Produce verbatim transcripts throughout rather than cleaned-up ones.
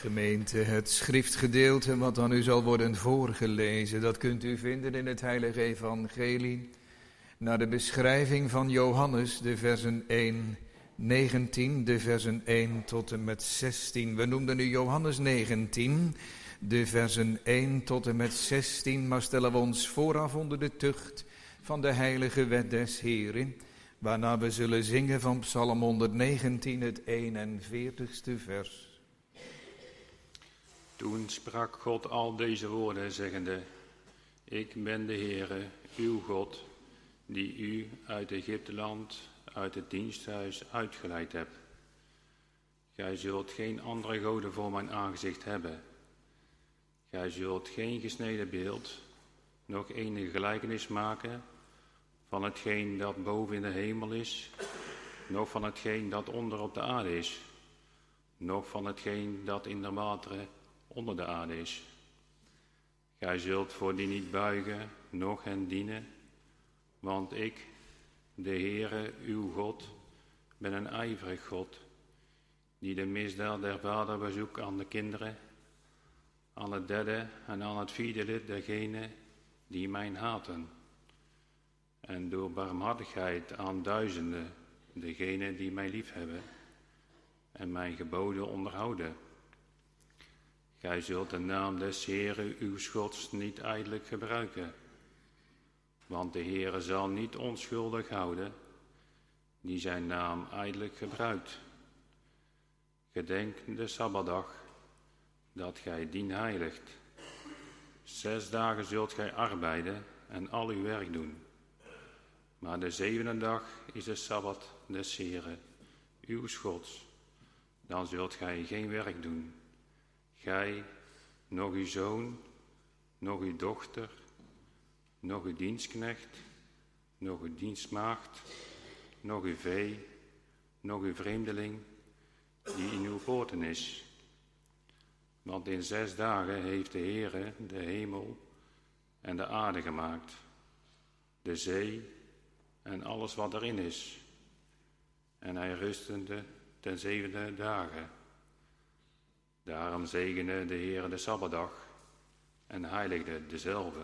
Gemeente, het schriftgedeelte wat aan u zal worden voorgelezen, dat kunt u vinden in het Heilige Evangelie, naar de beschrijving van Johannes, de versen één, negentien, de versen één tot en met zestien. We noemden nu Johannes negentien, de versen één tot en met zestien, maar stellen we ons vooraf onder de tucht van de heilige wet des Heren, waarna we zullen zingen van Psalm honderdnegentien, het eenenveertigste vers. Toen sprak God al deze woorden, zeggende: Ik ben de Heere, uw God, die u uit Egypteland, uit het diensthuis uitgeleid hebt. Gij zult geen andere goden voor mijn aangezicht hebben. Gij zult geen gesneden beeld, nog enige gelijkenis maken van hetgeen dat boven in de hemel is, nog van hetgeen dat onder op de aarde is, nog van hetgeen dat in de wateren onder de aarde is. Gij zult voor die niet buigen, noch hen dienen, want ik, de Heere, uw God, ben een ijverig God, die de misdaad der vader bezoekt aan de kinderen, aan het derde en aan het vierde lid dergenen die mij haten, en door barmhartigheid aan duizenden degenen die mij liefhebben en mijn geboden onderhouden. Gij zult de naam des Heeren uw Gods niet ijdelijk gebruiken, want de Heere zal niet onschuldig houden die zijn naam ijdelijk gebruikt. Gedenk de Sabbatdag, dat gij dien heiligt. Zes dagen zult gij arbeiden en al uw werk doen. Maar de zevende dag is de Sabbat des Heeren, uw Gods. Dan zult gij geen werk doen. Gij, nog uw zoon, nog uw dochter, nog uw dienstknecht, nog uw dienstmaagd, nog uw vee, nog uw vreemdeling, die in uw poorten is. Want in zes dagen heeft de Heere de hemel en de aarde gemaakt, de zee en alles wat erin is. En hij rustende ten zevende dagen. Daarom zegende de Heere de Sabbatdag en heiligde dezelve.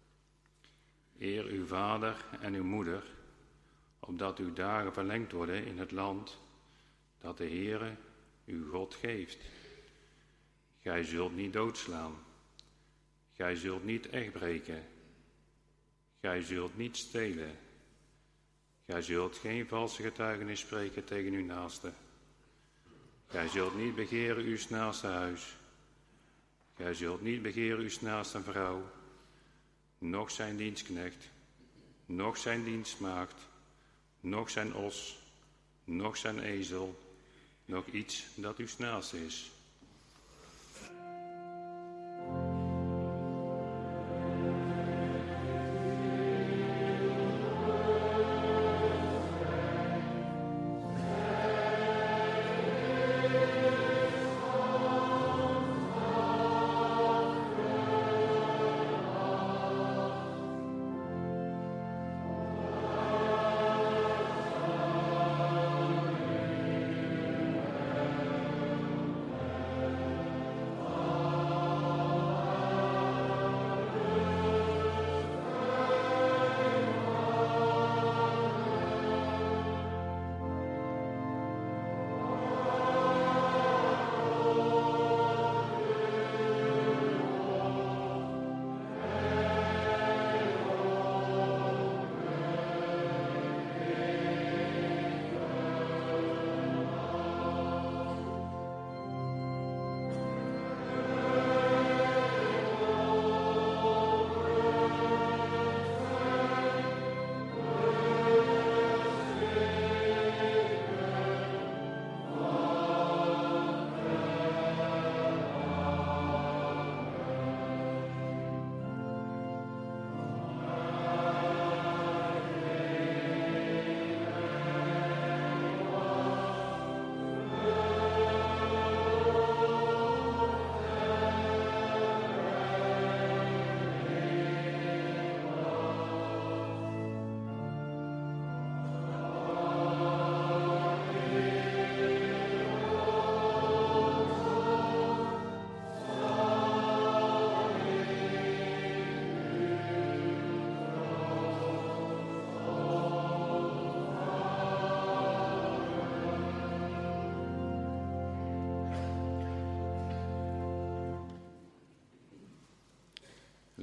Eer uw vader en uw moeder, opdat uw dagen verlengd worden in het land dat de Heere uw God geeft. Gij zult niet doodslaan. Gij zult niet echtbreken. Gij zult niet stelen. Gij zult geen valse getuigenis spreken tegen uw naaste. Gij zult niet begeren uw naaste huis. Gij zult niet begeren uw naaste vrouw, noch zijn dienstknecht, noch zijn dienstmaagd, noch zijn os, noch zijn ezel, noch iets dat uw naaste is.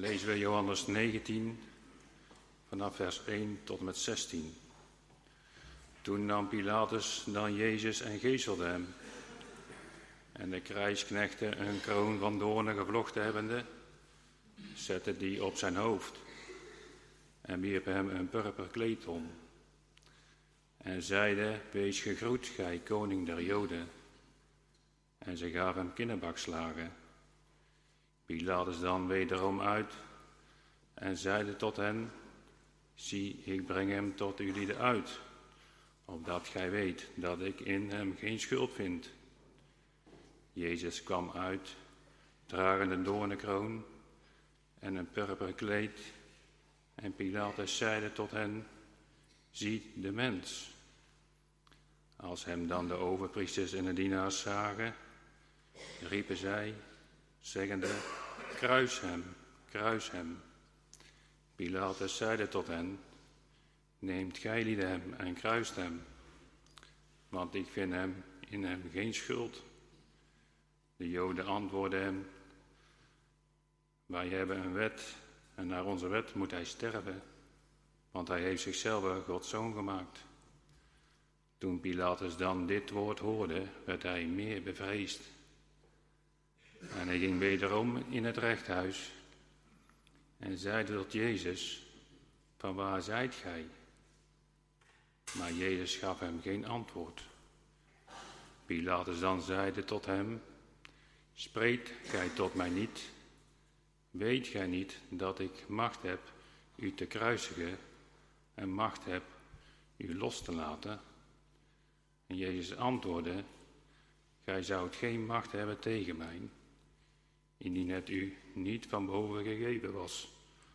lezen we Johannes negentien, vanaf vers één tot en met zestien. Toen nam Pilatus dan Jezus en geeselde hem. En de krijgsknechten, een kroon van doornen gevlochten hebbende, zetten die op zijn hoofd en wierpen hem een purper kleed om. En zeiden, wees gegroet, gij koning der Joden. En ze gaven hem kinderbakslagen. Pilatus dan wederom uit en zeide tot hen, zie, ik breng hem tot jullie uit, opdat gij weet dat ik in hem geen schuld vind. Jezus kwam uit, dragende een doornenkroon en een purperen kleed. En Pilatus zeide tot hen, zie de mens. Als hem dan de overpriesters en de dienaars zagen, riepen zij, zeggende, kruis hem, kruis hem. Pilatus zeide tot hen, neemt gijlieden hem en kruist hem, want ik vind hem in hem geen schuld. De Joden antwoordden hem, wij hebben een wet en naar onze wet moet hij sterven, want hij heeft zichzelf Gods zoon gemaakt. Toen Pilatus dan dit woord hoorde, werd hij meer bevreesd. En hij ging wederom in het rechthuis en zeide tot Jezus, van waar zijt gij? Maar Jezus gaf hem geen antwoord. Pilatus dan zeide tot hem, spreekt gij tot mij niet? Weet gij niet dat ik macht heb u te kruisigen en macht heb u los te laten? En Jezus antwoordde, gij zoudt geen macht hebben tegen mij, indien het u niet van boven gegeven was.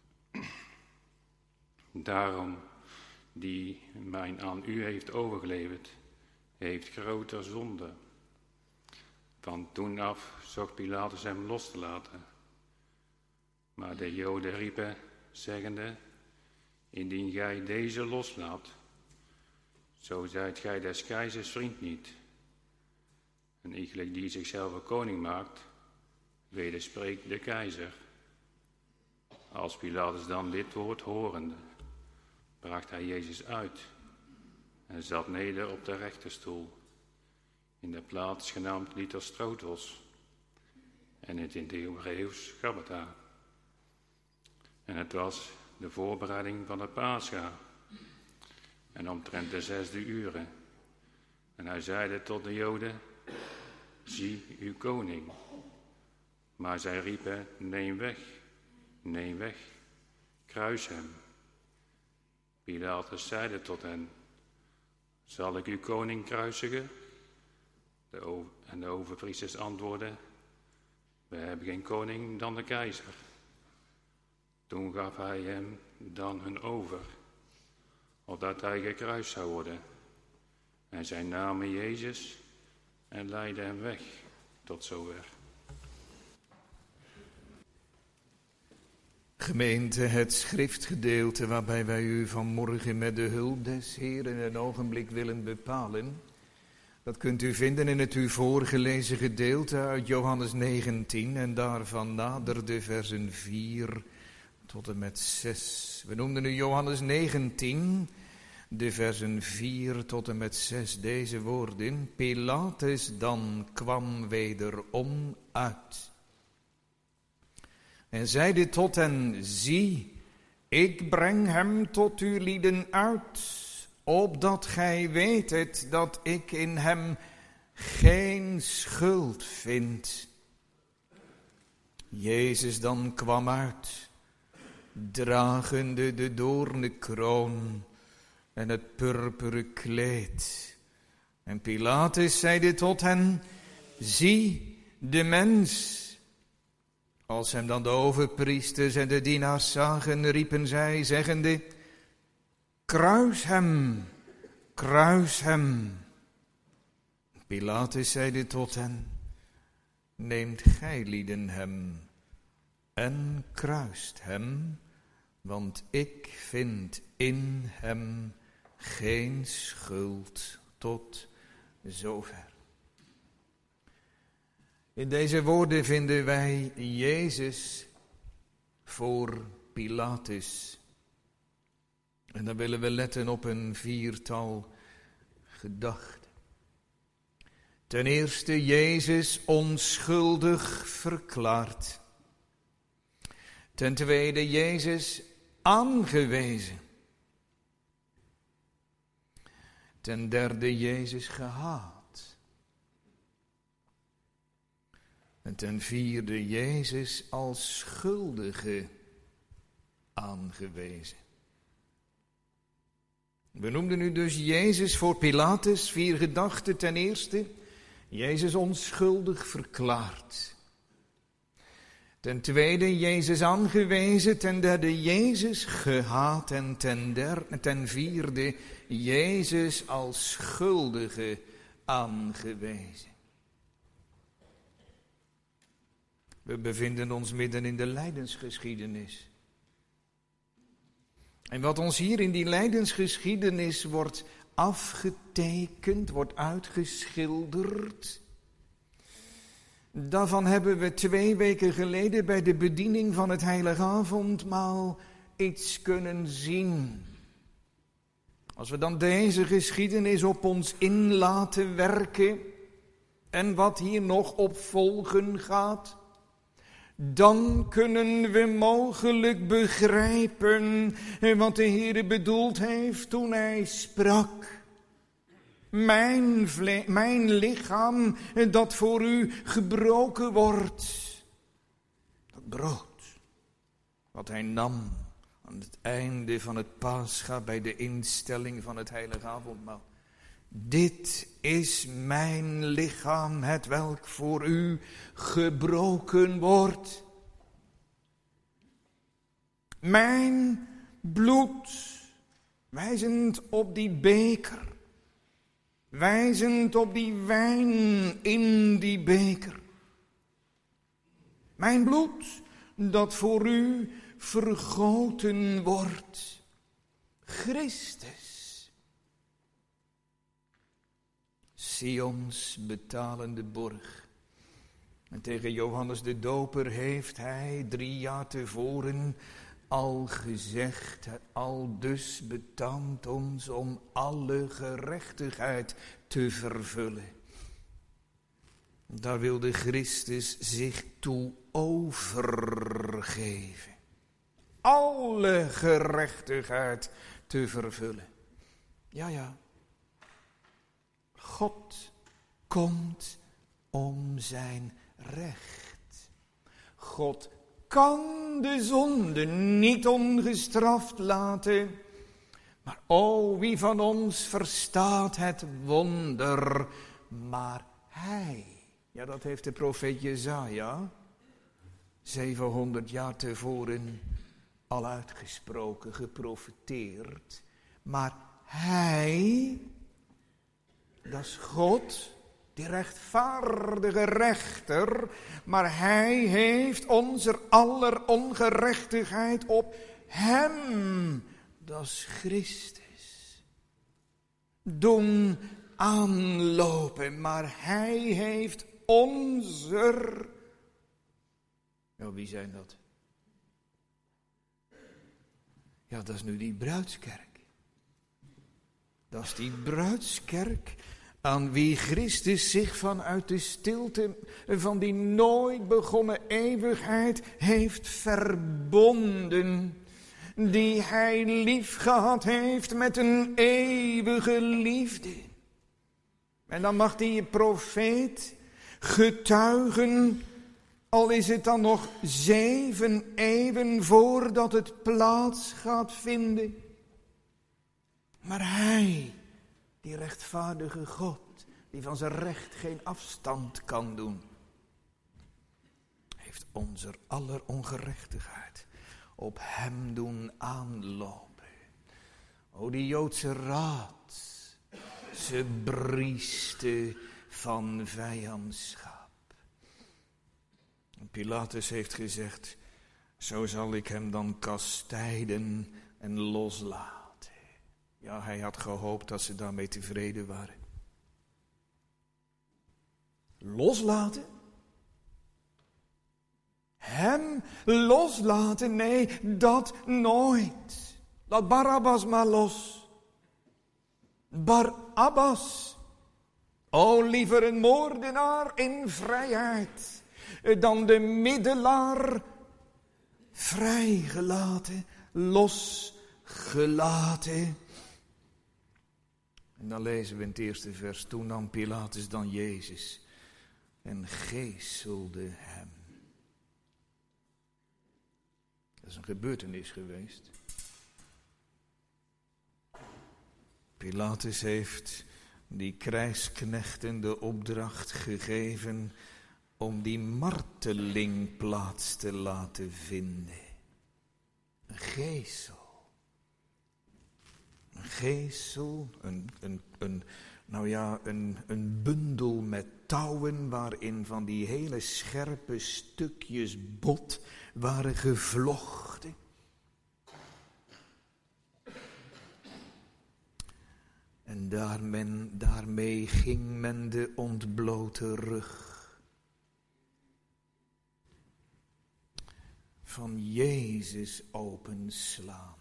Daarom, die mij aan u heeft overgeleverd, heeft groter zonde. Van toen af zocht Pilatus hem los te laten. Maar de Joden riepen, zeggende, indien gij deze loslaat, zo zijt gij des keizers vriend niet. En iegelijk die zichzelf koning maakt, wederspreekt de keizer. Als Pilatus dan dit woord horende, bracht hij Jezus uit en zat neder op de rechterstoel, in de plaats genaamd Lithostrotos, en het in het Hebreeuws Gabbatha. En het was de voorbereiding van het Pascha, en omtrent de zesde uren. En hij zeide tot de Joden, zie uw koning. Maar zij riepen, neem weg, neem weg, kruis hem. Pilatus zeide tot hen, zal ik uw koning kruisigen? De over, en de overpriesters antwoordden, we hebben geen koning dan de keizer. Toen gaf hij hem dan hun over, opdat hij gekruist zou worden. En zij namen Jezus en leidden hem weg tot zover. Gemeente, het schriftgedeelte waarbij wij u vanmorgen met de hulp des Heeren een ogenblik willen bepalen, dat kunt u vinden in het u voorgelezen gedeelte uit Johannes negentien en daarvan nader de versen vier tot en met zes. We noemden nu Johannes negentien, de versen vier tot en met zes, deze woorden. Pilatus dan kwam wederom uit en zeide tot hen, zie, ik breng hem tot u lieden uit, opdat gij weet dat ik in hem geen schuld vind. Jezus dan kwam uit, dragende de doornenkroon en het purperen kleed. En Pilatus zeide tot hen, zie de mens. Als hem dan de overpriesters en de dienaars zagen, riepen zij, zeggende, kruis hem, kruis hem. Pilatus zeide tot hen, neemt gijlieden hem en kruist hem, want ik vind in hem geen schuld tot zover. In deze woorden vinden wij Jezus voor Pilatus. En dan willen we letten op een viertal gedachten. Ten eerste, Jezus onschuldig verklaard. Ten tweede, Jezus aangewezen. Ten derde, Jezus gehaat. En ten vierde, Jezus als schuldige aangewezen. We noemden nu dus Jezus voor Pilatus, vier gedachten. Ten eerste, Jezus onschuldig verklaard. Ten tweede, Jezus aangewezen. Ten derde, Jezus gehaat. En ten, derde, ten vierde, Jezus als schuldige aangewezen. We bevinden ons midden in de lijdensgeschiedenis. En wat ons hier in die lijdensgeschiedenis wordt afgetekend, wordt uitgeschilderd, daarvan hebben we twee weken geleden bij de bediening van het Heilige Avondmaal iets kunnen zien. Als we dan deze geschiedenis op ons in laten werken en wat hier nog op volgen gaat, dan kunnen we mogelijk begrijpen wat de Heer bedoeld heeft toen hij sprak. Mijn, vle- mijn lichaam dat voor u gebroken wordt. Dat brood wat hij nam aan het einde van het Pascha bij de instelling van het Heilige Avondmaal. Dit is mijn lichaam, het welk voor u gebroken wordt. Mijn bloed, wijzend op die beker, wijzend op die wijn in die beker. Mijn bloed, dat voor u vergoten wordt. Christus. Sions betalende borg. En tegen Johannes de Doper heeft hij drie jaar tevoren al gezegd, al dus betaamt ons om alle gerechtigheid te vervullen. Daar wilde Christus zich toe overgeven. Alle gerechtigheid te vervullen. Ja, ja. God komt om zijn recht. God kan de zonde niet ongestraft laten. Maar o, wie van ons verstaat het wonder, maar hij. Ja, dat heeft de profeet Jesaja zevenhonderd jaar tevoren al uitgesproken, geprofeteerd. Maar hij, dat is God, die rechtvaardige rechter, maar hij heeft onze aller ongerechtigheid op hem, dat is Christus, doen aanlopen. Maar hij heeft onze, nou wie zijn dat? Ja, dat is nu die bruidskerk. Dat is die bruidskerk aan wie Christus zich vanuit de stilte van die nooit begonnen eeuwigheid heeft verbonden. Die hij lief gehad heeft met een eeuwige liefde. En dan mag die profeet getuigen, al is het dan nog zeven eeuwen voordat het plaats gaat vinden. Maar hij, die rechtvaardige God, die van zijn recht geen afstand kan doen, heeft onze aller ongerechtigheid op hem doen aanlopen. O, die Joodse raad, ze brieste van vijandschap. En Pilatus heeft gezegd, zo zal ik hem dan kastijden en loslaten. Ja, hij had gehoopt dat ze daarmee tevreden waren. Loslaten? hem loslaten. Nee, dat nooit. Laat Barabbas maar los. Barabbas. O, liever een moordenaar in vrijheid dan de middelaar vrijgelaten, losgelaten. En dan lezen we in het eerste vers: toen nam Pilatus dan Jezus en geeselde hem. Dat is een gebeurtenis geweest. Pilatus heeft die krijgsknechten de opdracht gegeven om die marteling plaats te laten vinden. Een geesel. Een geesel, een, een, een, nou ja, een, een bundel met touwen waarin van die hele scherpe stukjes bot waren gevlochten. En daar men, daarmee ging men de ontblote rug van Jezus openslaan.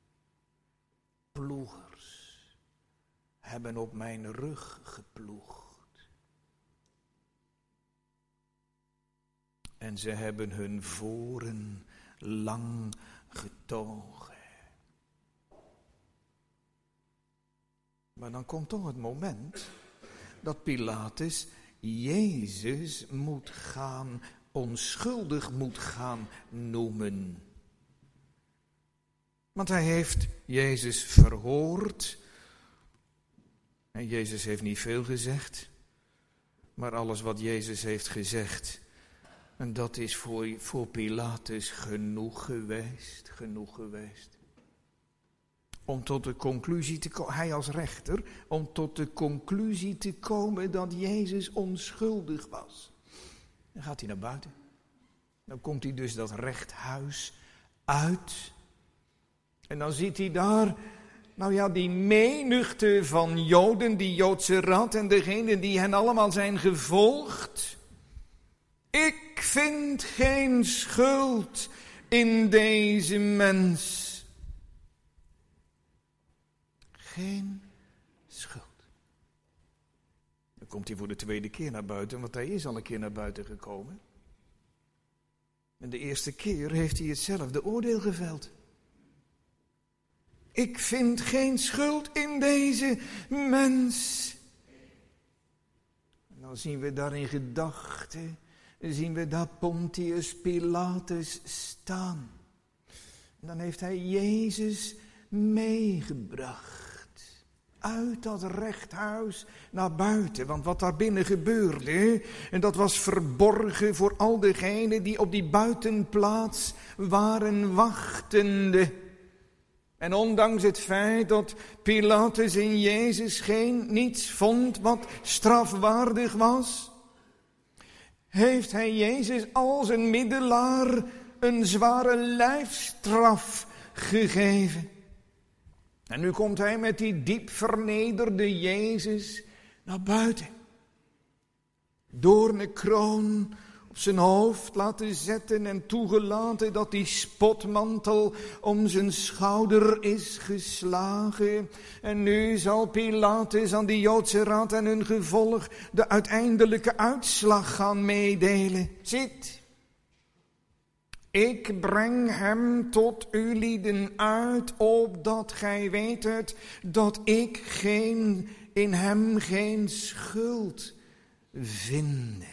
Ploegers hebben op mijn rug geploegd. En ze hebben hun voren lang getogen. Maar dan komt toch het moment dat Pilatus Jezus moet gaan, onschuldig moet gaan noemen. Want hij heeft Jezus verhoord. En Jezus heeft niet veel gezegd. Maar alles wat Jezus heeft gezegd, en dat is voor, voor Pilatus genoeg geweest, genoeg geweest. Om tot de conclusie te komen, hij als rechter, om tot de conclusie te komen dat Jezus onschuldig was. Dan gaat hij naar buiten. Dan komt hij dus dat rechthuis uit. En dan ziet hij daar, nou ja, die menigte van Joden, die Joodse raad en degenen die hen allemaal zijn gevolgd. Ik vind geen schuld in deze mens. Geen schuld. Dan komt hij voor de tweede keer naar buiten, want hij is al een keer naar buiten gekomen. En de eerste keer heeft hij hetzelfde oordeel geveld. Ik vind geen schuld in deze mens. En dan zien we daar in gedachten, zien we daar Pontius Pilatus staan. En dan heeft hij Jezus meegebracht. Uit dat rechthuis naar buiten. Want wat daar binnen gebeurde, en dat was verborgen voor al degenen die op die buitenplaats waren wachtende. En ondanks het feit dat Pilatus in Jezus geen niets vond wat strafwaardig was, heeft hij Jezus als een middelaar een zware lijfstraf gegeven. En nu komt hij met die diep vernederde Jezus naar buiten. Doornenkroon op zijn hoofd laten zetten en toegelaten dat die spotmantel om zijn schouder is geslagen. En nu zal Pilatus aan die Joodse raad en hun gevolg de uiteindelijke uitslag gaan meedelen. Zit. Ik breng hem tot u lieden uit, opdat gij weet dat ik geen, in hem geen schuld vind.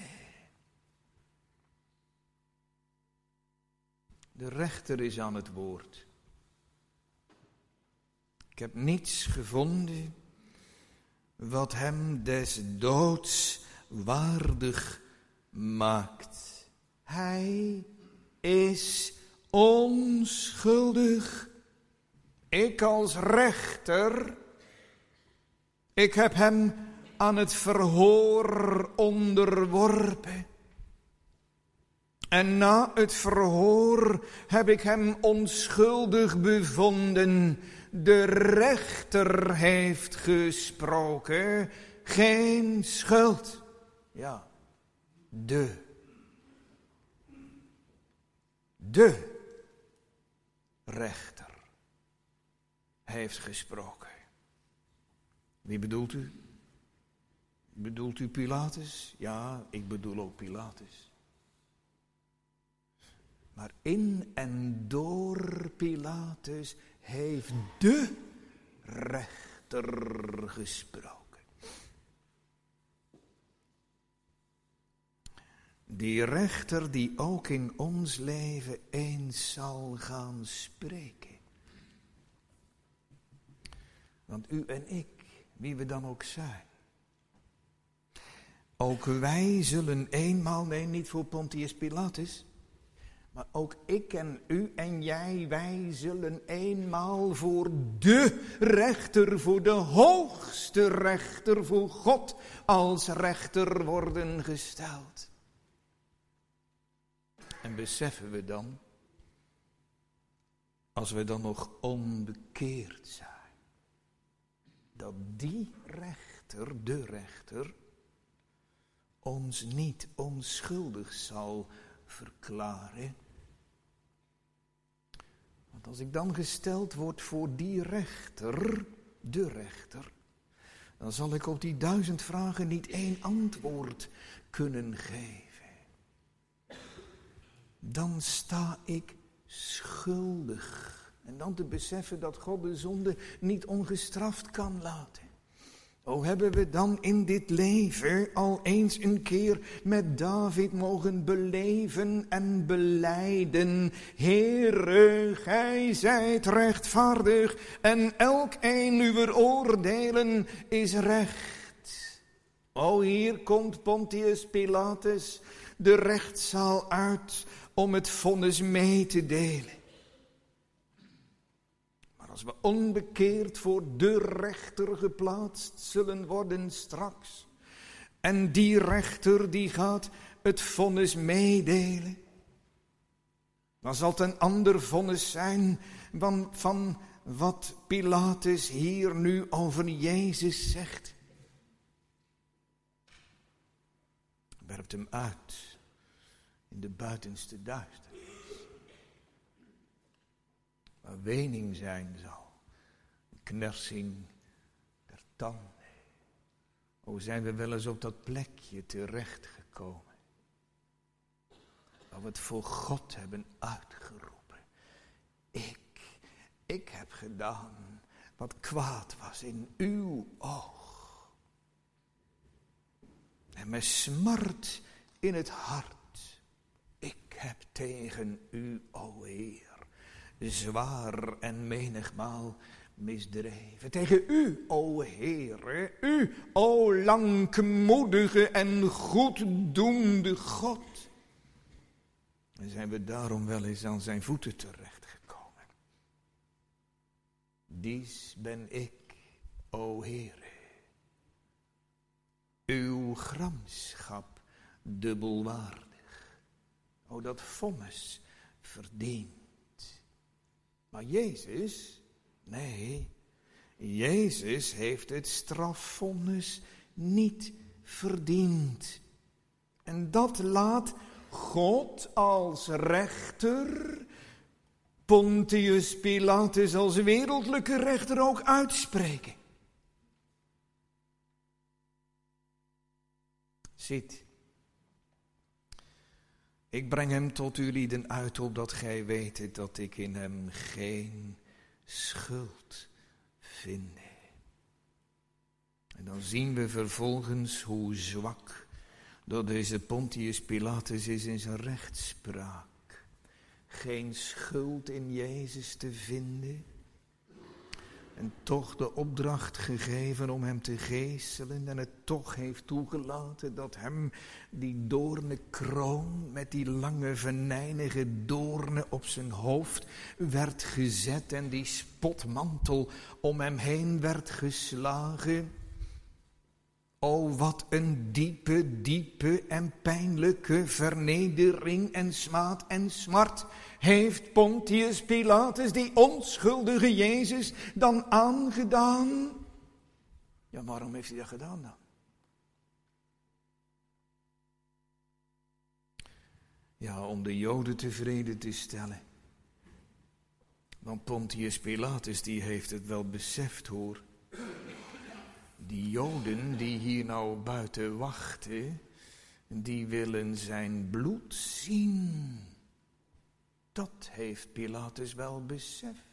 De rechter is aan het woord. Ik heb niets gevonden wat hem des doods waardig maakt. Hij is onschuldig. Ik als rechter, ik heb hem aan het verhoor onderworpen. En na het verhoor heb ik hem onschuldig bevonden. De rechter heeft gesproken, geen schuld. Ja, de de rechter heeft gesproken. Wie bedoelt u? Bedoelt u Pilatus? Ja, ik bedoel ook Pilatus. Maar in en door Pilatus heeft de rechter gesproken. Die rechter die ook in ons leven eens zal gaan spreken. Want u en ik, wie we dan ook zijn. Ook wij zullen eenmaal, nee niet voor Pontius Pilatus. Maar ook ik en u en jij, wij zullen eenmaal voor de rechter, voor de hoogste rechter, voor God als rechter worden gesteld. En beseffen we dan, als we dan nog onbekeerd zijn, dat die rechter, de rechter, ons niet onschuldig zal verklaren. Want als ik dan gesteld word voor die rechter, de rechter, dan zal ik op die duizend vragen niet één antwoord kunnen geven. Dan sta ik schuldig. En dan te beseffen dat God de zonde niet ongestraft kan laten. O, hebben we dan in dit leven al eens een keer met David mogen beleven en belijden. Heere, gij zijt rechtvaardig en elk een uwer oordelen is recht. O, hier komt Pontius Pilatus de rechtszaal uit om het vonnis mee te delen. Maar als we onbekeerd voor de rechter geplaatst zullen worden straks, en die rechter die gaat het vonnis meedelen, dan zal het een ander vonnis zijn van, van wat Pilatus hier nu over Jezus zegt. Werpt hem uit in de buitenste duisternis. Waar wening zijn zal, knersing der tanden. O, zijn we wel eens op dat plekje terechtgekomen, waar we het voor God hebben uitgeroepen. Ik, ik heb gedaan wat kwaad was in uw oog. En met smart in het hart. Ik heb tegen u, o Heer, zwaar en menigmaal misdreven. Tegen u, o Heere, u, o langmoedige en goeddoende God. En zijn we daarom wel eens aan zijn voeten terechtgekomen. Dies ben ik, o Heere, uw gramschap dubbelwaardig. O, dat vonnis verdient. Maar Jezus, nee, Jezus heeft het strafvonnis niet verdiend. En dat laat God als rechter, Pontius Pilatus als wereldlijke rechter ook uitspreken. Ziet, ik breng hem tot u lieden uit, opdat gij weet dat ik in hem geen schuld vind. En dan zien we vervolgens hoe zwak dat deze Pontius Pilatus is in zijn rechtspraak. Geen schuld in Jezus te vinden. En toch de opdracht gegeven om hem te geeselen. En het toch heeft toegelaten dat hem die doornenkroon met die lange venijnige doornen op zijn hoofd werd gezet. En die spotmantel om hem heen werd geslagen. O, wat een diepe, diepe en pijnlijke vernedering en smaad en smart heeft Pontius Pilatus die onschuldige Jezus dan aangedaan. Ja, waarom heeft hij dat gedaan dan? Ja, om de Joden tevreden te stellen. Want Pontius Pilatus die heeft het wel beseft hoor. Die Joden die hier nou buiten wachten, die willen zijn bloed zien. Dat heeft Pilatus wel beseft.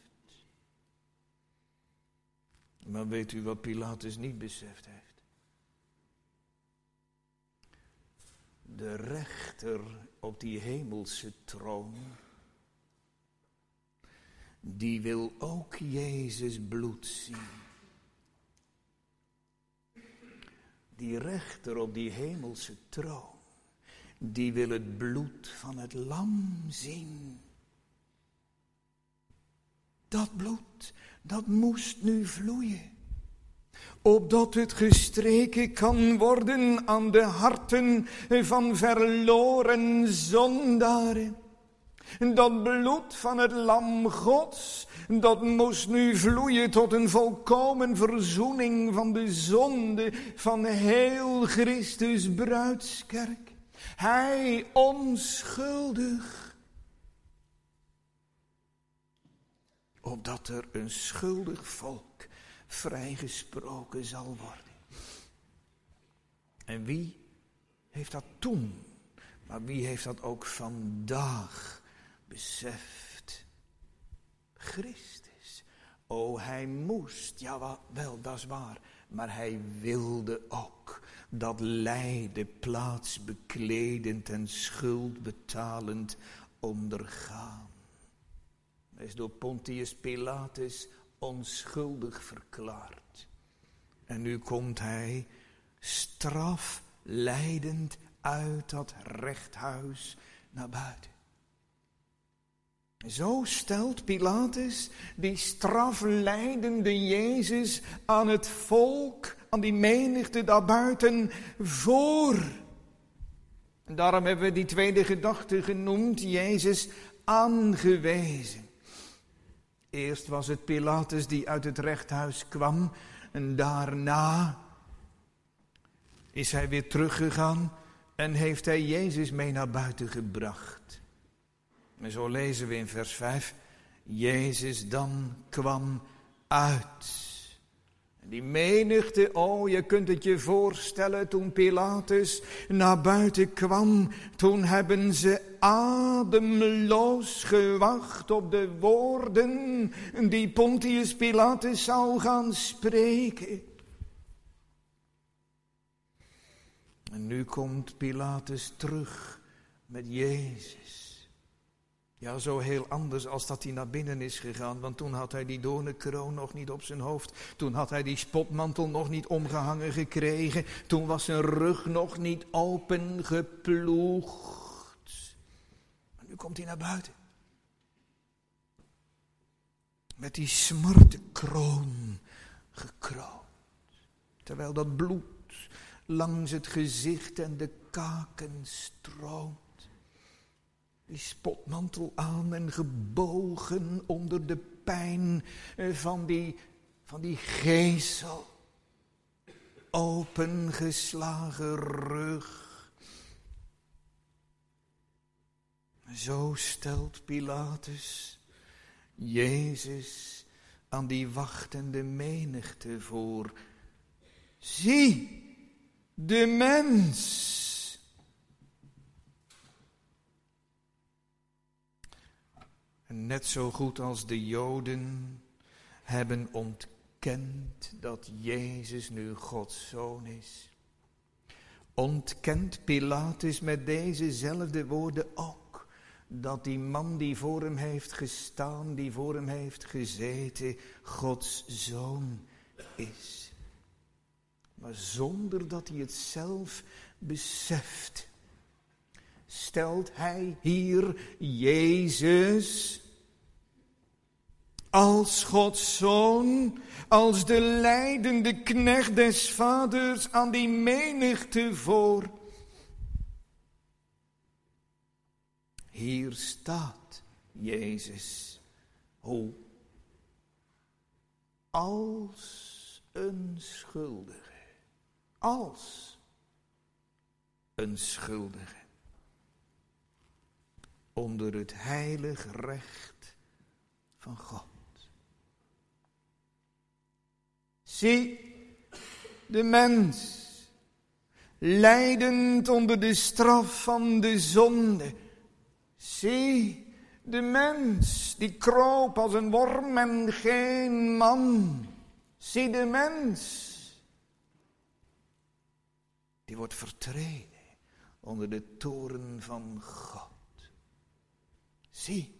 Maar weet u wat Pilatus niet beseft heeft? De rechter op die hemelse troon, die wil ook Jezus bloed zien. Die rechter op die hemelse troon, die wil het bloed van het lam zien. Dat bloed, dat moest nu vloeien, opdat het gestreken kan worden aan de harten van verloren zondaren. Dat bloed van het lam Gods, dat moest nu vloeien tot een volkomen verzoening van de zonde van heel Christus bruidskerk. Hij onschuldig, opdat er een schuldig volk vrijgesproken zal worden. En wie heeft dat toen, maar wie heeft dat ook vandaag beseft? Christus. O, hij moest, ja wel, dat is waar, maar hij wilde ook dat lijden plaats bekledend en schuld betalend ondergaan. Hij is door Pontius Pilatus onschuldig verklaard. En nu komt hij straflijdend uit dat rechthuis naar buiten. Zo stelt Pilatus die straflijdende Jezus aan het volk, aan die menigte daarbuiten voor. En daarom hebben we die tweede gedachte genoemd, Jezus aangewezen. Eerst was het Pilatus die uit het rechthuis kwam en daarna is hij weer teruggegaan en heeft hij Jezus mee naar buiten gebracht. En zo lezen we in vers vijf, Jezus dan kwam uit. En die menigte, oh je kunt het je voorstellen, toen Pilatus naar buiten kwam, toen hebben ze ademloos gewacht op de woorden die Pontius Pilatus zou gaan spreken. En nu komt Pilatus terug met Jezus. Ja, zo heel anders als dat hij naar binnen is gegaan. Want toen had hij die doornenkroon nog niet op zijn hoofd. Toen had hij die spotmantel nog niet omgehangen gekregen. Toen was zijn rug nog niet opengeploegd. Maar nu komt hij naar buiten. Met die smartenkroon gekroond. Terwijl dat bloed langs het gezicht en de kaken stroomt. Die spotmantel aan en gebogen onder de pijn van die, van die geesel. Opengeslagen rug. Zo stelt Pilatus Jezus aan die wachtende menigte voor. Zie, de mens. En net zo goed als de Joden hebben ontkend dat Jezus nu Gods Zoon is, ontkent Pilatus met dezezelfde woorden ook dat die man die voor hem heeft gestaan, die voor hem heeft gezeten, Gods Zoon is. Maar zonder dat hij het zelf beseft, stelt hij hier Jezus als Gods Zoon, als de lijdende knecht des Vaders aan die menigte voor. Hier staat Jezus. Hoe? Als een schuldige. Als een schuldige. onder het heilig recht van God. Zie, de mens, lijdend onder de straf van de zonde. Zie, de mens, die kroop als een worm en geen man. Zie de mens, die wordt vertreden onder de toren van God. Zie,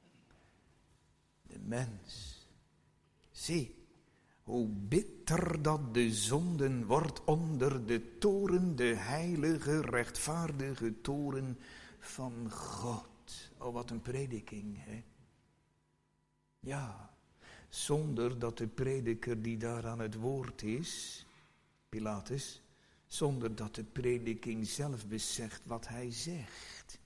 de mens, zie, hoe bitter dat de zonden wordt onder de toren, de heilige, rechtvaardige toren van God. Oh, wat een prediking, hè? Ja, zonder dat de prediker die daar aan het woord is, Pilatus, zonder dat de prediking zelf beseft wat hij zegt.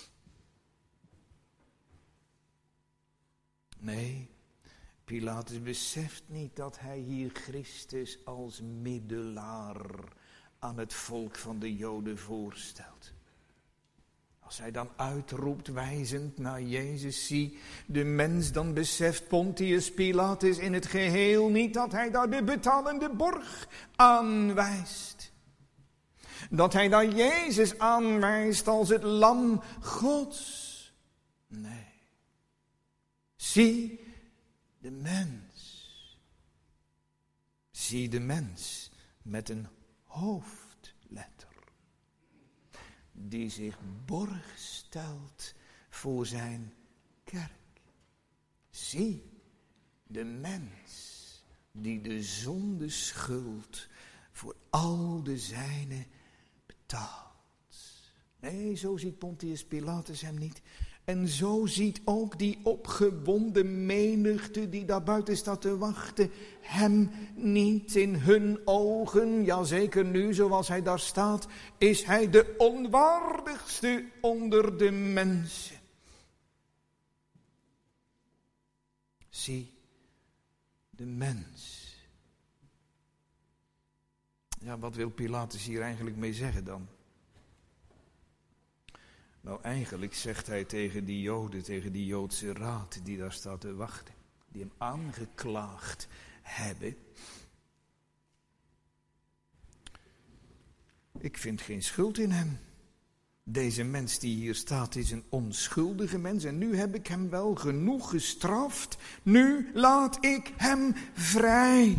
Nee, Pilatus beseft niet dat hij hier Christus als middelaar aan het volk van de Joden voorstelt. Als hij dan uitroept, wijzend naar Jezus, zie de mens, dan beseft Pontius Pilatus in het geheel niet dat hij daar de betalende borg aanwijst. Dat hij daar Jezus aanwijst als het lam Gods. Nee. Zie de mens. Zie de mens met een hoofdletter. Die zich borg stelt voor zijn kerk. Zie de mens die de zondeschuld voor al de zijnen betaalt. Nee, zo ziet Pontius Pilatus hem niet. En zo ziet ook die opgewonden menigte die daar buiten staat te wachten hem niet. In hun ogen, ja zeker nu zoals hij daar staat, is hij de onwaardigste onder de mensen. Zie de mens. Ja, wat wil Pilatus hier eigenlijk mee zeggen dan? Nou, eigenlijk zegt hij tegen die Joden, tegen die Joodse raad die daar staat te wachten, die hem aangeklaagd hebben. Ik vind geen schuld in hem. Deze mens die hier staat is een onschuldige mens en nu heb ik hem wel genoeg gestraft. Nu laat ik hem vrij.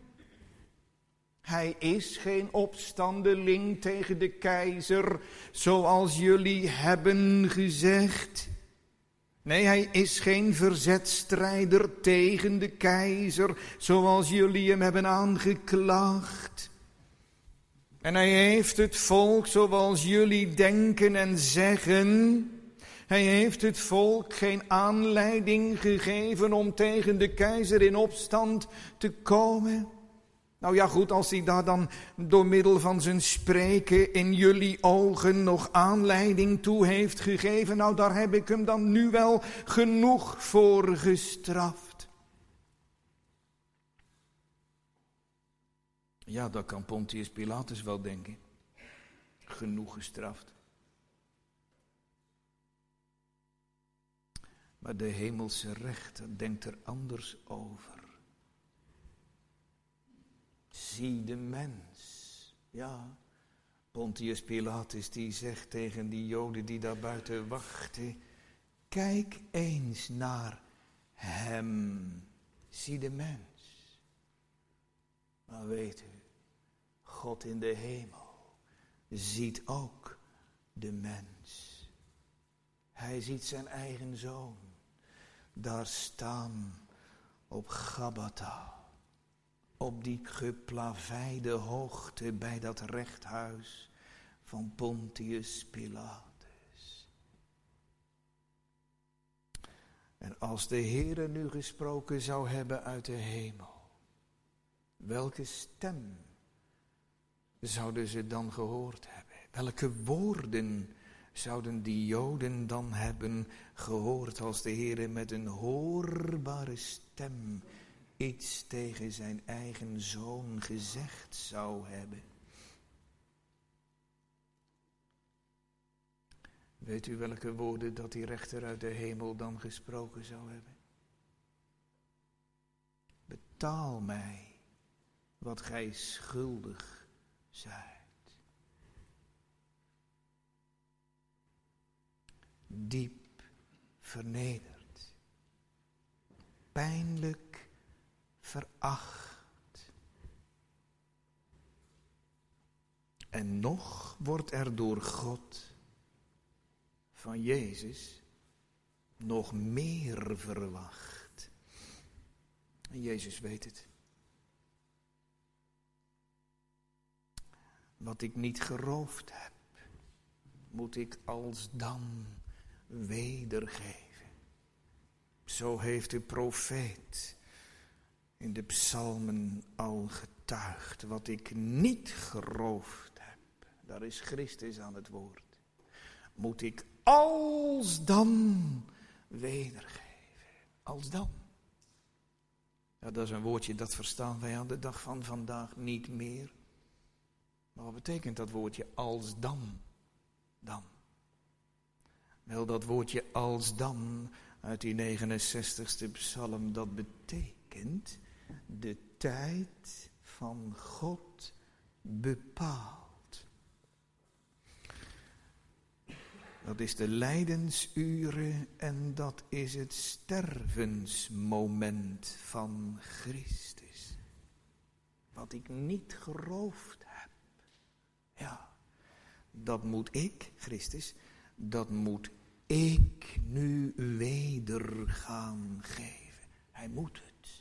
Hij is geen opstandeling tegen de keizer, zoals jullie hebben gezegd. Nee, hij is geen verzetstrijder tegen de keizer, zoals jullie hem hebben aangeklaagd. En hij heeft het volk, zoals jullie denken en zeggen, hij heeft het volk geen aanleiding gegeven om tegen de keizer in opstand te komen. Nou ja goed, als hij daar dan door middel van zijn spreken in jullie ogen nog aanleiding toe heeft gegeven, nou daar heb ik hem dan nu wel genoeg voor gestraft. Ja, dat kan Pontius Pilatus wel denken. Genoeg gestraft. Maar de hemelse rechter denkt er anders over. Zie de mens. Ja, Pontius Pilatus die zegt tegen die Joden die daar buiten wachten, kijk eens naar hem. Zie de mens. Maar weet u, God in de hemel ziet ook de mens. Hij ziet zijn eigen zoon daar staan op Gabbatha. Op die geplaveide hoogte bij dat rechthuis van Pontius Pilatus. En als de Heere nu gesproken zou hebben uit de hemel, welke stem zouden ze dan gehoord hebben? Welke woorden zouden die Joden dan hebben gehoord als de Heere met een hoorbare stem iets tegen zijn eigen zoon gezegd zou hebben? Weet u welke woorden dat die rechter uit de hemel dan gesproken zou hebben? Betaal mij wat gij schuldig zijt. Diep vernederd, pijnlijk veracht. En nog wordt er door God van Jezus nog meer verwacht. En Jezus weet het. Wat ik niet geroofd heb, moet ik alsdan wedergeven. Zo heeft de profeet in de psalmen al getuigd. Wat ik niet geroofd heb, daar is Christus aan het woord, moet ik alsdan wedergeven. Alsdan. Ja, dat is een woordje dat verstaan wij aan de dag van vandaag niet meer. Maar wat betekent dat woordje alsdan? Dan. Wel, dat woordje alsdan uit die negenenzestigste psalm, dat betekent de tijd van God bepaald. Dat is de lijdensuren en dat is het stervensmoment van Christus. Wat ik niet geroofd heb. Ja, dat moet ik, Christus, dat moet ik nu weder gaan geven. Hij moet het.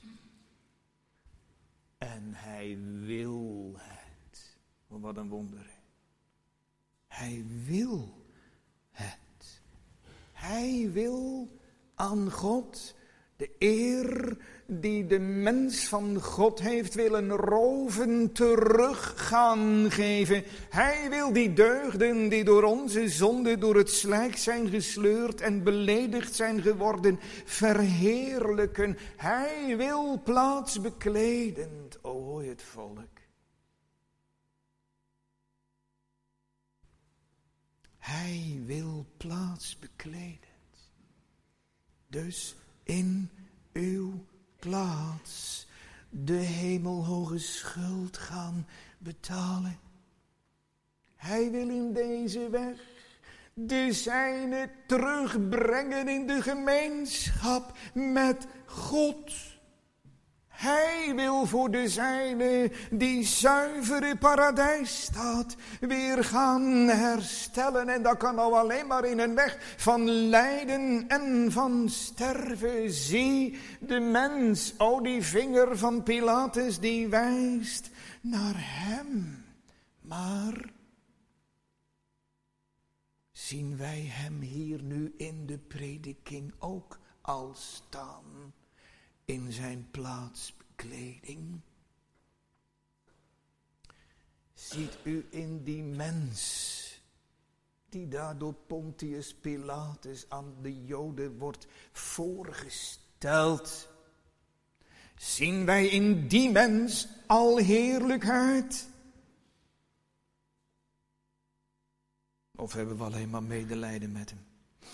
En hij wil het. Wat een wonder. Hij wil het. Hij wil aan God de eer die de mens van God heeft willen roven, terug gaan geven. Hij wil die deugden die door onze zonde door het slijk zijn gesleurd en beledigd zijn geworden, verheerlijken. Hij wil plaats bekledend. O, hoor het volk. Hij wil plaats bekledend. Dus in uw plaats de hemelhoge schuld gaan betalen. Hij wil in deze weg de zijne terugbrengen in de gemeenschap met God. Hij wil voor de zijne die zuivere paradijsstaat weer gaan herstellen. En dat kan nou alleen maar in een weg van lijden en van sterven. Zie de mens, o die vinger van Pilatus die wijst naar hem. Maar zien wij hem hier nu in de prediking ook al staan? In zijn plaatsbekleding. Ziet u in die mens die daar door Pontius Pilatus aan de Joden wordt voorgesteld. Zien wij in die mens al heerlijkheid? Of hebben we alleen maar medelijden met hem?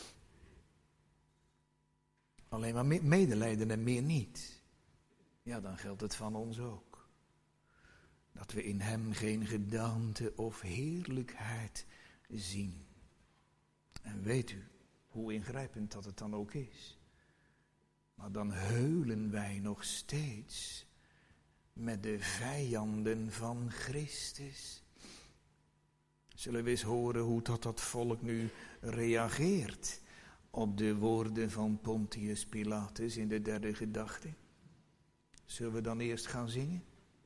Alleen maar medelijden en meer niet. Ja, dan geldt het van ons ook. Dat we in hem geen gedaante of heerlijkheid zien. En weet u hoe ingrijpend dat het dan ook is. Maar dan heulen wij nog steeds met de vijanden van Christus. Zullen we eens horen hoe dat, dat volk nu reageert op de woorden van Pontius Pilatus in de derde gedachte? Zullen we dan eerst gaan zingen?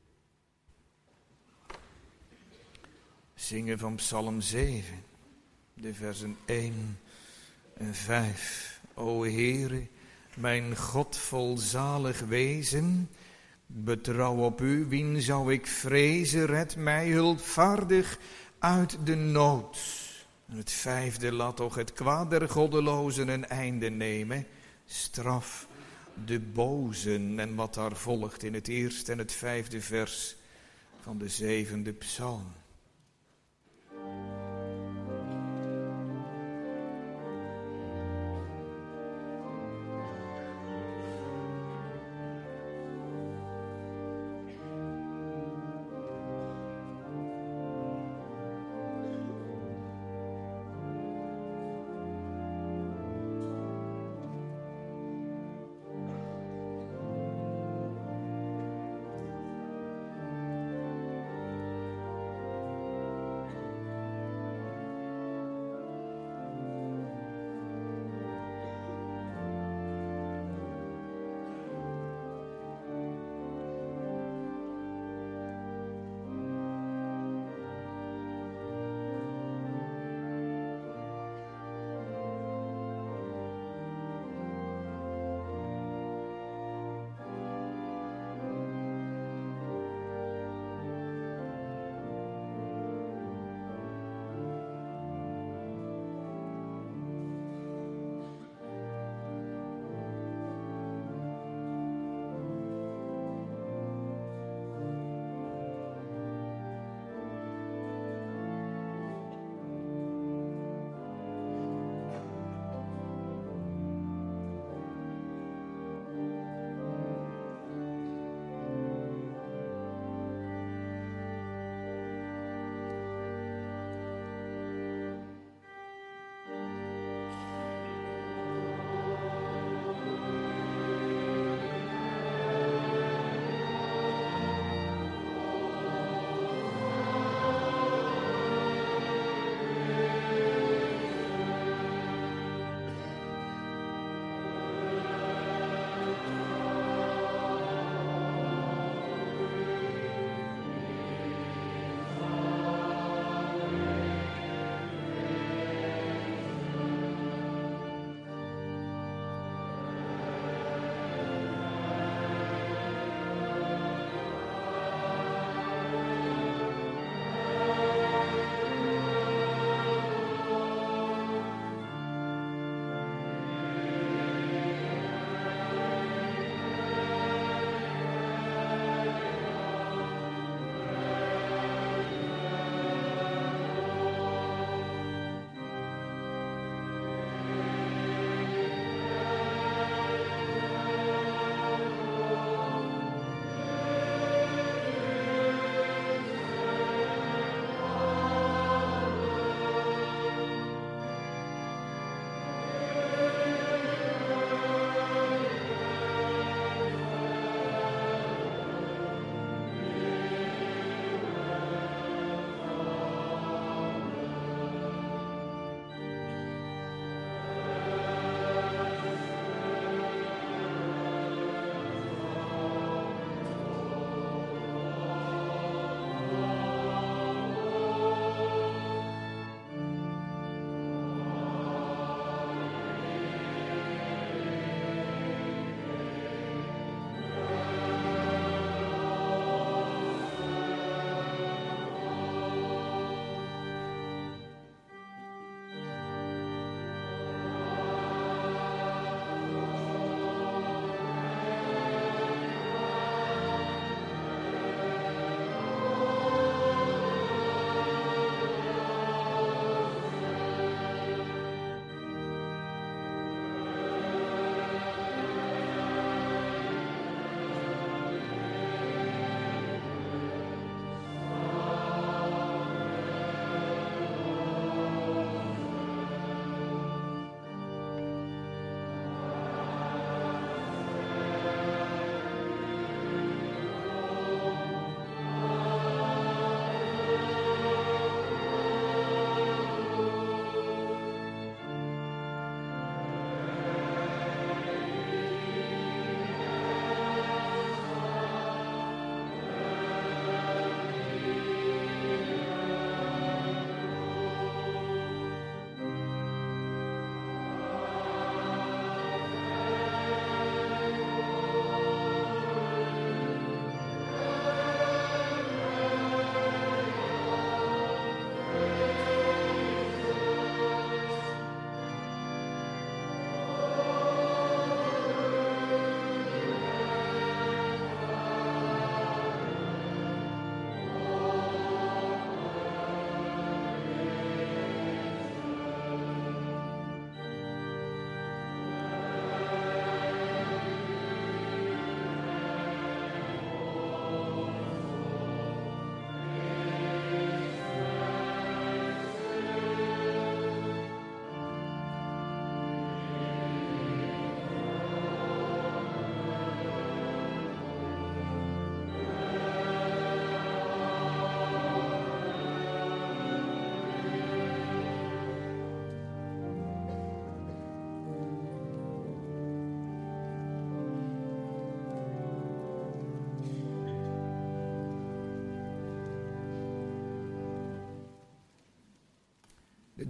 Zingen van Psalm zeven, de versen één en vijf. O Heere, mijn God volzalig wezen, betrouw op u, wien zou ik vrezen, red mij hulpvaardig uit de nood. Het vijfde, laat toch het kwaad der goddelozen een einde nemen. Straf de bozen. En wat daar volgt in het eerste en het vijfde vers van de zevende psalm.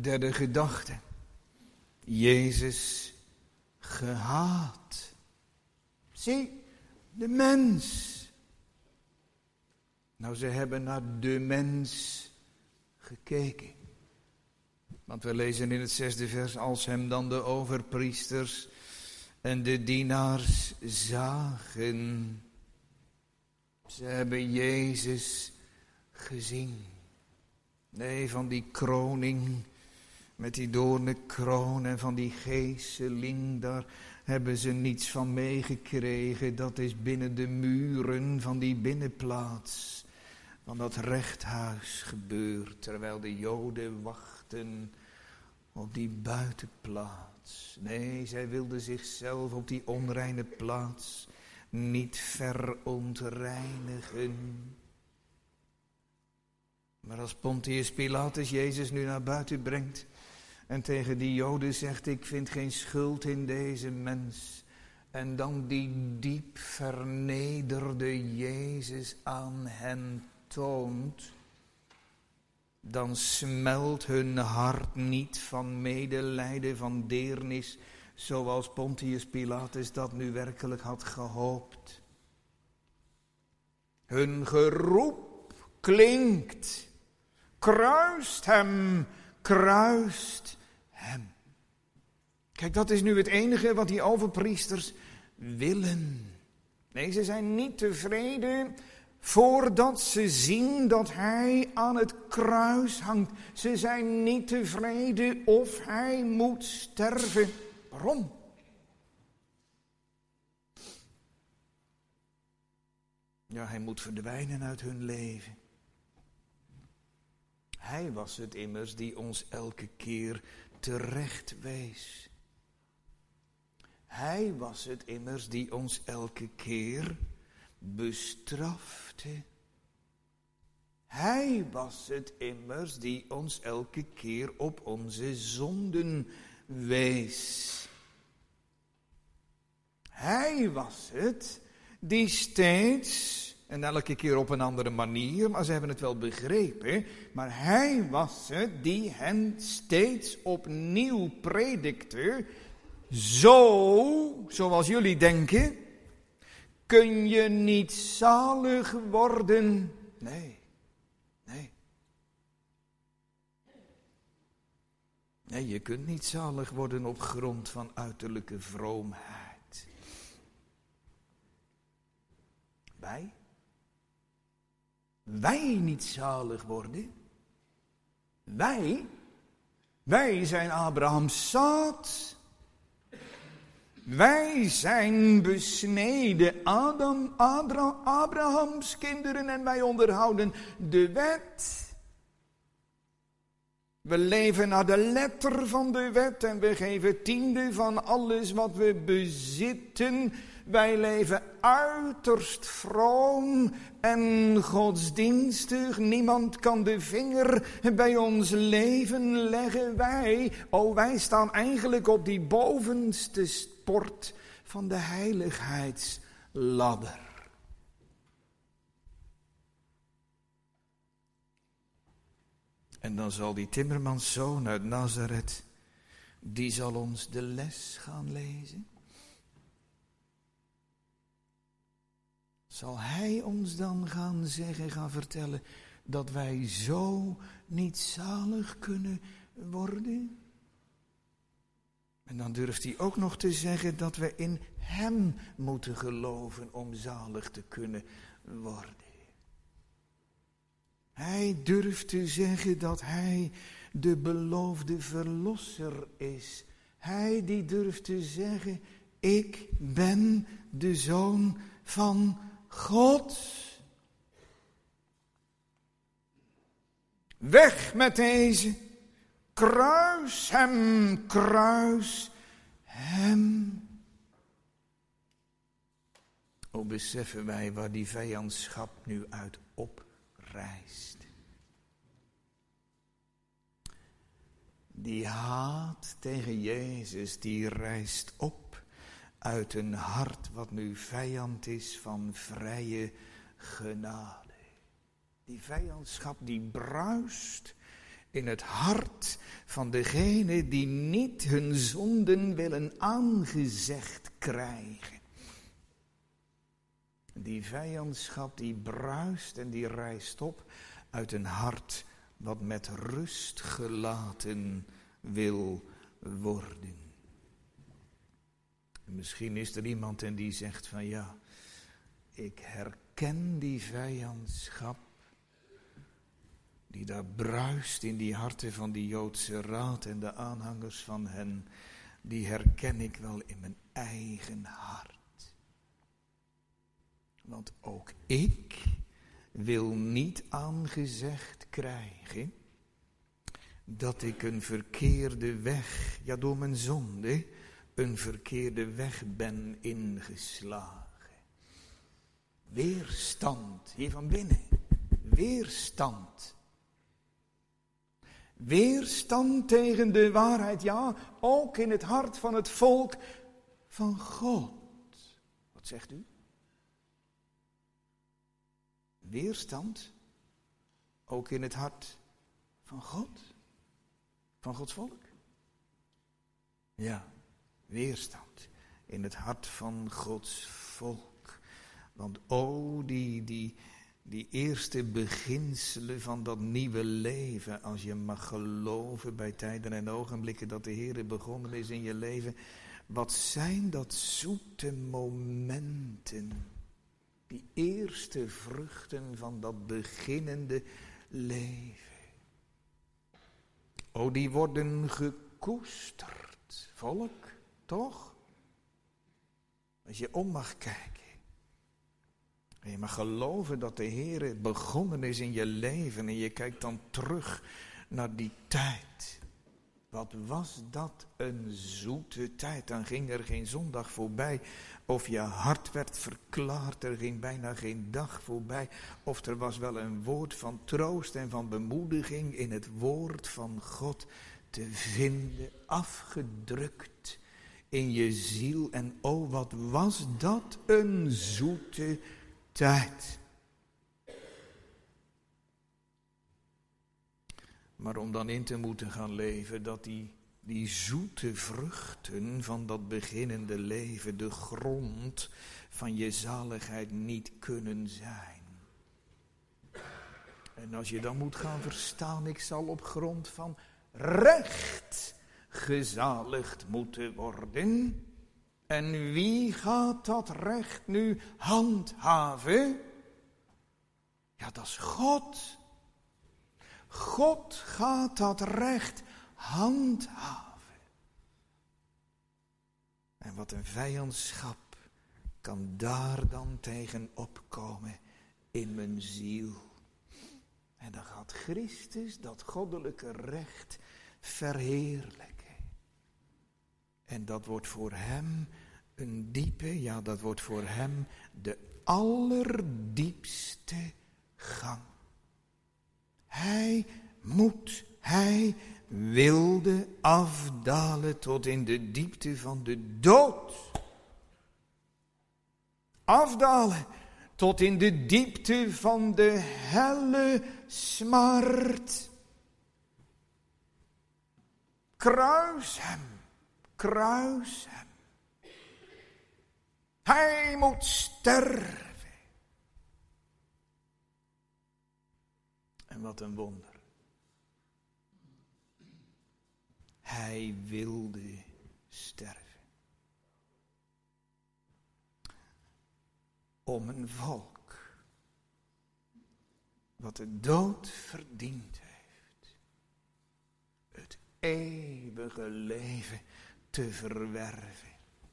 Derde gedachte. Jezus gehaat. Zie, de mens. Nou, ze hebben naar de mens gekeken. Want we lezen in het zesde vers, als hem dan de overpriesters en de dienaars zagen. Ze hebben Jezus gezien. Nee, van die kroning met die doornenkroon en van die geeseling, daar hebben ze niets van meegekregen. Dat is binnen de muren van die binnenplaats, van dat rechthuis gebeurd, terwijl de Joden wachten op die buitenplaats. Nee, zij wilden zichzelf op die onreine plaats niet verontreinigen. Maar als Pontius Pilatus Jezus nu naar buiten brengt en tegen die Joden zegt, ik vind geen schuld in deze mens, en dan die diep vernederde Jezus aan hen toont, dan smelt hun hart niet van medelijden, van deernis, zoals Pontius Pilatus dat nu werkelijk had gehoopt. Hun geroep klinkt, kruist hem, kruist hem. Kijk, dat is nu het enige wat die overpriesters willen. Nee, ze zijn niet tevreden voordat ze zien dat hij aan het kruis hangt. Ze zijn niet tevreden of hij moet sterven. Waarom? Ja, hij moet verdwijnen uit hun leven. Hij was het immers die ons elke keer terecht wees. Hij was het immers die ons elke keer bestrafte. Hij was het immers die ons elke keer op onze zonden wees. Hij was het die steeds, en elke keer op een andere manier, maar ze hebben het wel begrepen, maar hij was het die hen steeds opnieuw predikte. Zo, zoals jullie denken, kun je niet zalig worden. Nee, nee. Nee, je kunt niet zalig worden op grond van uiterlijke vroomheid. Wij? Wij niet zalig worden? Wij? Wij zijn Abrahams zaad. Wij zijn besneden Adam, Abra, Abrahams kinderen en wij onderhouden de wet. We leven naar de letter van de wet en we geven tiende van alles wat we bezitten. Wij leven uiterst vroom en godsdienstig. Niemand kan de vinger bij ons leven leggen. Wij, oh wij staan eigenlijk op die bovenste sport van de heiligheidsladder. En dan zal die timmermanszoon uit Nazareth, die zal ons de les gaan lezen. Zal hij ons dan gaan zeggen, gaan vertellen, dat wij zo niet zalig kunnen worden? En dan durft hij ook nog te zeggen dat we in hem moeten geloven om zalig te kunnen worden. Hij durft te zeggen dat hij de beloofde verlosser is. Hij die durft te zeggen, ik ben de Zoon van God. Weg met deze. Kruis hem, kruis hem. O, beseffen wij waar die vijandschap nu uit oprijst. Die haat tegen Jezus, die rijst op uit een hart wat nu vijand is van vrije genade. Die vijandschap die bruist in het hart van degene die niet hun zonden willen aangezegd krijgen. Die vijandschap die bruist en die rijst op uit een hart wat met rust gelaten wil worden. Misschien is er iemand en die zegt van ja, ik herken die vijandschap die daar bruist in die harten van die Joodse raad en de aanhangers van hen, die herken ik wel in mijn eigen hart. Want ook ik wil niet aangezegd krijgen dat ik een verkeerde weg, ja door mijn zonde, een verkeerde weg ben ingeslagen. Weerstand hier van binnen, weerstand. Weerstand tegen de waarheid, ja, ook in het hart van het volk van God. Wat zegt u? Weerstand, ook in het hart van God, van Gods volk? Ja, weerstand in het hart van Gods volk. Want o, die, die, die eerste beginselen van dat nieuwe leven, als je mag geloven bij tijden en ogenblikken dat de Heer begonnen is in je leven. Wat zijn dat zoete momenten, die eerste vruchten van dat beginnende leven. O, die worden gekoesterd, volk, toch? Als je om mag kijken. En je mag geloven dat de Heer begonnen is in je leven. En je kijkt dan terug naar die tijd. Wat was dat een zoete tijd. Dan ging er geen zondag voorbij. Of je hart werd verklaard. Er ging bijna geen dag voorbij. Of er was wel een woord van troost en van bemoediging in het woord van God te vinden. Afgedrukt in je ziel. En oh, wat was dat een zoete tijd. Maar om dan in te moeten gaan leven dat die, die zoete vruchten van dat beginnende leven de grond van je zaligheid niet kunnen zijn. En als je dan moet gaan verstaan, ik zal op grond van recht gezaligd moeten worden. En wie gaat dat recht nu handhaven? Ja, dat is God. God gaat dat recht handhaven. En wat een vijandschap kan daar dan tegen opkomen in mijn ziel. En dan gaat Christus dat goddelijke recht verheerlijken. En dat wordt voor hem een diepe, ja dat wordt voor hem de allerdiepste gang. Hij moet, hij wilde afdalen tot in de diepte van de dood. Afdalen tot in de diepte van de helle smart. Kruis hem, kruis hem. Hij moet sterven. En wat een wonder. Hij wilde sterven. Om een volk wat de dood verdiend heeft. Het eeuwige leven te verwerven.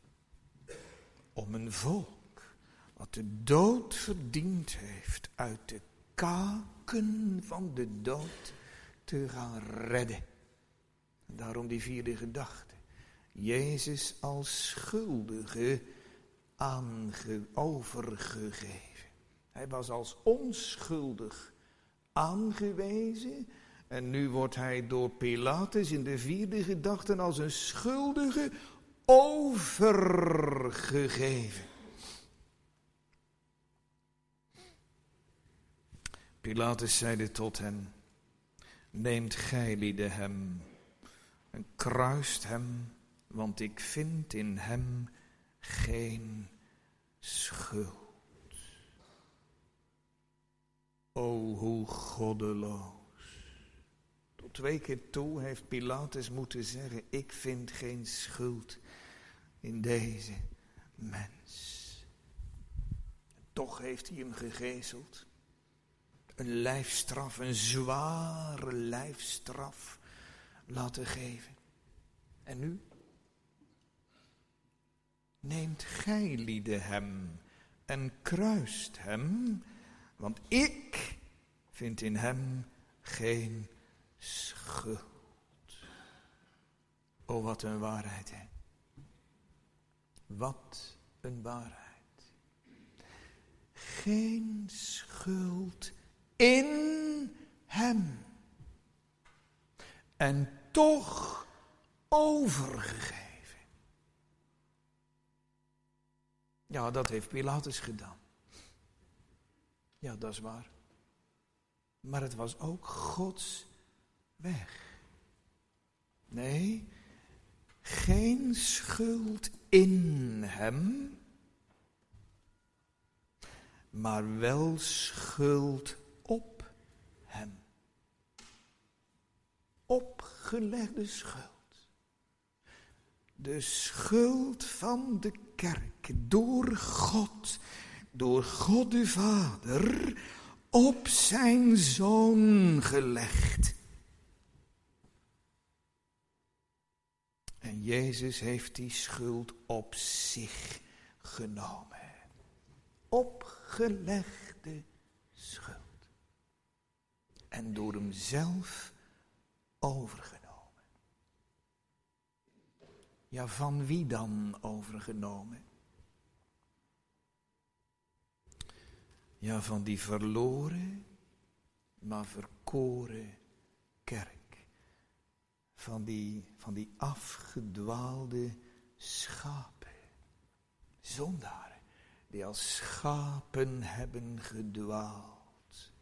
Om een volk wat de dood verdiend heeft uit de kaken van de dood te gaan redden. Daarom die vierde gedachte. Jezus als schuldige aange, overgegeven. Hij was als onschuldig aangewezen. En nu wordt hij door Pilatus in de vierde gedachte als een schuldige overgegeven. Pilatus zeide tot hen: Neemt gijlieden hem en kruist hem, want ik vind in hem geen schuld. O, hoe goddeloos. Tot twee keer toe heeft Pilatus moeten zeggen, ik vind geen schuld in deze mens. Toch heeft hij hem gegezeld. Een lijfstraf, een zware lijfstraf laten geven. En nu? Neemt gijlieden hem en kruist hem, want ik vind in hem geen schuld. O, wat een waarheid, hè. Wat een waarheid. Geen schuld in hem. En toch overgegeven. Ja, dat heeft Pilatus gedaan. Ja, dat is waar. Maar het was ook Gods weg. Nee, geen schuld in hem, maar wel schuld op hem. Opgelegde schuld. De schuld van de kerk door God, door God de Vader, op zijn Zoon gelegd. En Jezus heeft die schuld op zich genomen. Opgelegde schuld. En door hem zelf overgenomen. Ja, van wie dan overgenomen? Ja, van die verloren, maar verkoren kerk. Van die, van die afgedwaalde schapen. Zondaren, die als schapen hebben gedwaald.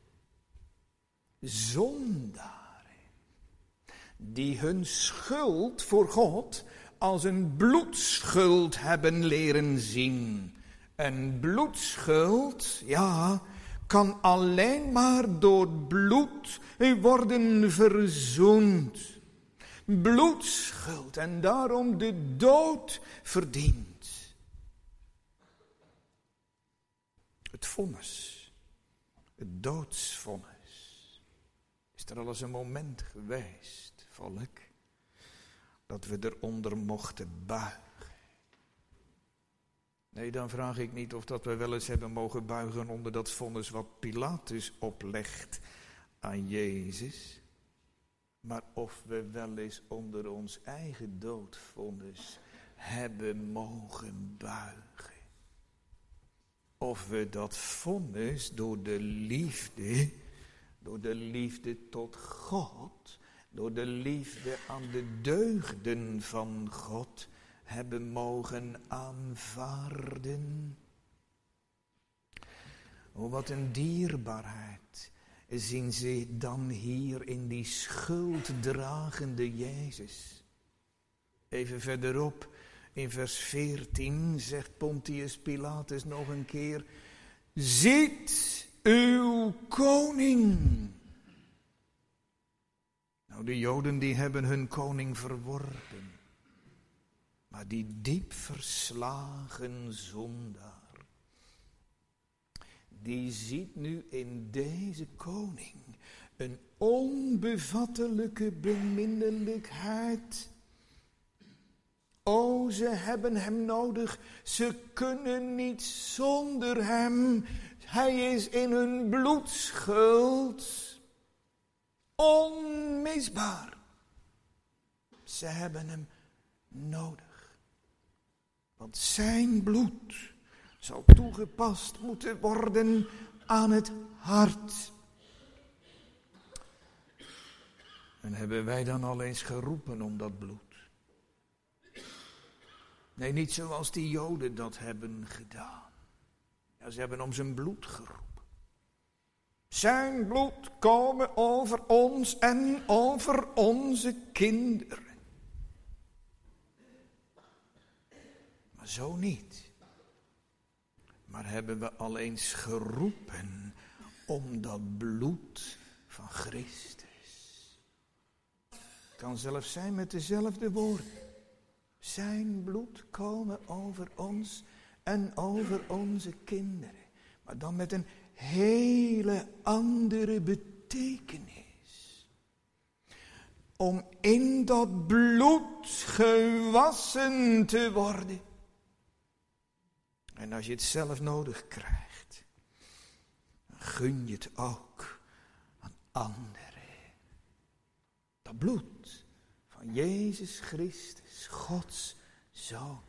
Zondaren, die hun schuld voor God als een bloedschuld hebben leren zien. Een bloedschuld, ja, kan alleen maar door bloed worden verzoend. Bloedschuld en daarom de dood verdient. Het vonnis, het doodsvonnis. Is er al eens een moment geweest, volk, dat we eronder mochten buigen? Nee, dan vraag ik niet of dat we wel eens hebben mogen buigen onder dat vonnis wat Pilatus oplegt aan Jezus. Maar of we wel eens onder ons eigen doodvonnis hebben mogen buigen. Of we dat vonnis door de liefde, door de liefde tot God, door de liefde aan de deugden van God hebben mogen aanvaarden. O, wat een dierbaarheid zien ze dan hier in die schulddragende Jezus. Even verderop in vers veertien zegt Pontius Pilatus nog een keer: ziet uw koning. Nou, de Joden die hebben hun koning verworpen. Maar die diep verslagen zondaar, die ziet nu in deze koning een onbevattelijke beminnelijkheid. O, ze hebben hem nodig, ze kunnen niet zonder hem. Hij is in hun bloedschuld onmisbaar. Ze hebben hem nodig. Want zijn bloed zal toegepast moeten worden aan het hart. En hebben wij dan al eens geroepen om dat bloed? Nee, niet zoals die Joden dat hebben gedaan. Ja, ze hebben om zijn bloed geroepen. Zijn bloed komen over ons en over onze kinderen. Maar zo niet. Maar hebben we al eens geroepen om dat bloed van Christus. Het kan zelfs zijn met dezelfde woorden. Zijn bloed komen over ons en over onze kinderen. Maar dan met een hele andere betekenis. Om in dat bloed gewassen te worden. En als je het zelf nodig krijgt, dan gun je het ook aan anderen. Dat bloed van Jezus Christus, Gods Zoon.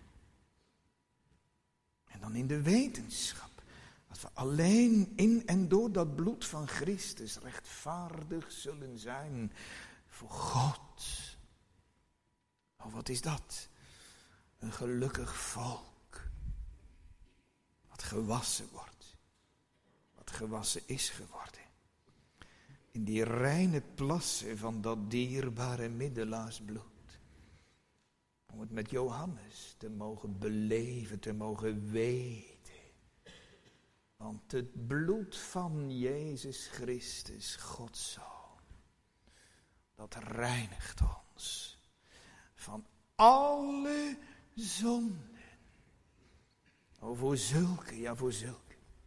En dan in de wetenschap dat we alleen in en door dat bloed van Christus rechtvaardig zullen zijn voor God. Oh, wat is dat? Een gelukkig volk. Wat gewassen wordt. Wat gewassen is geworden. In die reine plassen van dat dierbare middelaarsbloed. Om het met Johannes te mogen beleven, te mogen weten. Want het bloed van Jezus Christus, Gods Zoon, dat reinigt ons van alle zonden. Oh, voor zulke, ja voor zulke.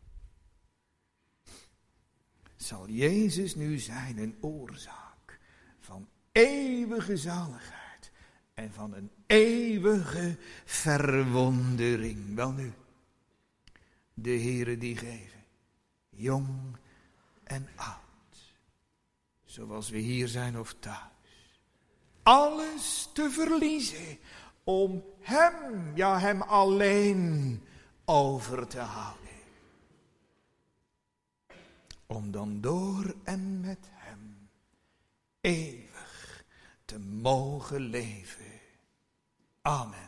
Zal Jezus nu zijn een oorzaak van eeuwige zaligheid en van een eeuwige verwondering. Welnu, de Heere die geven, jong en oud, zoals we hier zijn of thuis, alles te verliezen om hem, ja hem alleen over te houden. Om dan door en met hem eeuwig te mogen leven. Amen.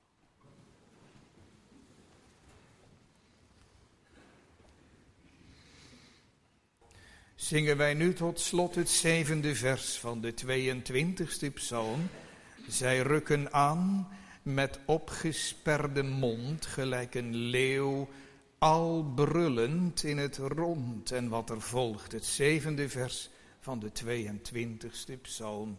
Zingen wij nu tot slot het zevende vers van de tweeëntwintigste psalm. Zij rukken aan met opgesperde mond, gelijk een leeuw, al brullend in het rond. En wat er volgt, het zevende vers van de tweeëntwintigste psalm.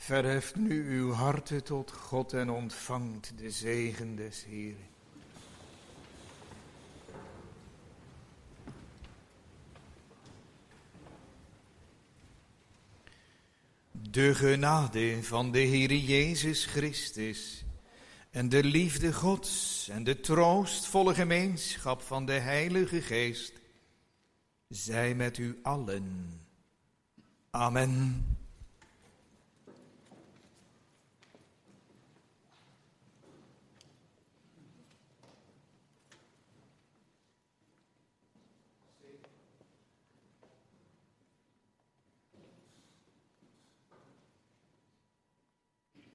Verheft nu uw harten tot God en ontvangt de zegen des Heeren. De genade van de Heere Jezus Christus en de liefde Gods en de troostvolle gemeenschap van de Heilige Geest zij met u allen. Amen.